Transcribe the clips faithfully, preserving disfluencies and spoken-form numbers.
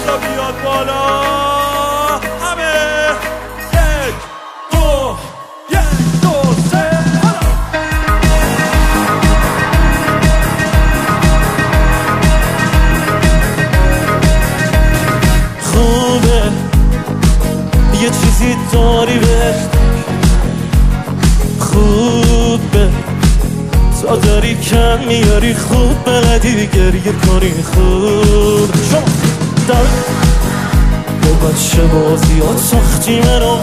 دستا بیاد بالا همه یک دو یک دو سه خوبه یه چیزی داری بهش خوبه تا داری کم میاری خوب بلدی گریه کنی خوب شما در با بچه بازیات ساختی منو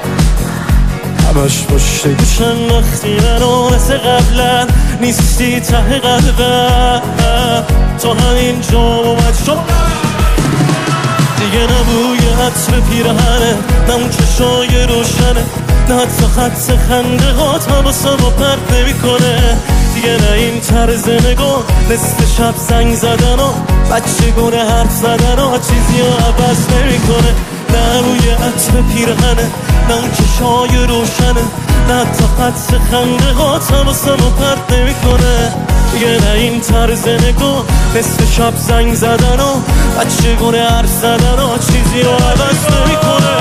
همش باشه گوشن وقتی منو مثل قبلا نیستی ته قلبم تا همین جا اومد شما دیگه نبوی عطر پیرهنه نه اون چشای روشنه نه حتی خط خنده هات حواسمو پرت نمیکنه دیگه نه این طرز نگاه نصف شب زنگ زدن و بچه گونه حرف زدن و چیزی رو عوض نمیکنه نه بوی عطر پیرهنه نه اون چشای روشنه نه حتی خط خنده هات حواسمو پرت نمیکنه دیگه نه این طرز نگاه نصف شب زنگ زدن و بچه گونه حرف زدن و چیزی رو عوض نمیکنه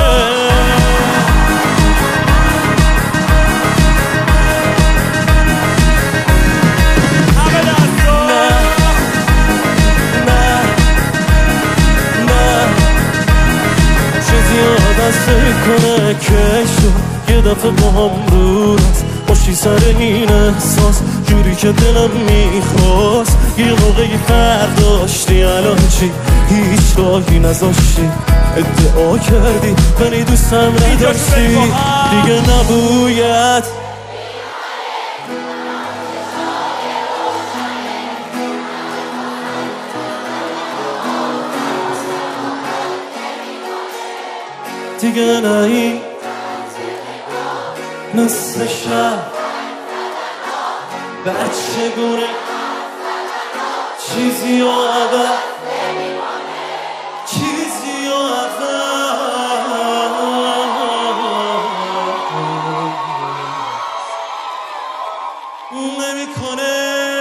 کنه که شد یه دفعه با هم رو رست باشی سر این احساس جوری که دلم میخواست یه موقعی فرق داشتی الان چی هیچ راهی نذاشتی ادعا کردی منی دوستم نداشتی دیگه نبوید دیگه نه این نصف شب بچه گونه چیزی و عوض چیزی و عوض نمیکنه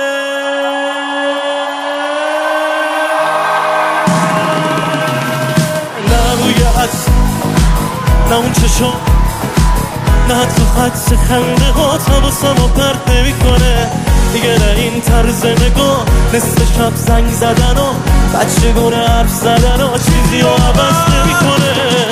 نبوید نه اون چشم نه حتی خط خنده هات حواسمو پرت نمیکنه دیگه نه این طرز نگاه نصف شب زنگ زدن و بچه گونه حرف زدن و چیزی رو عوض نمیکنه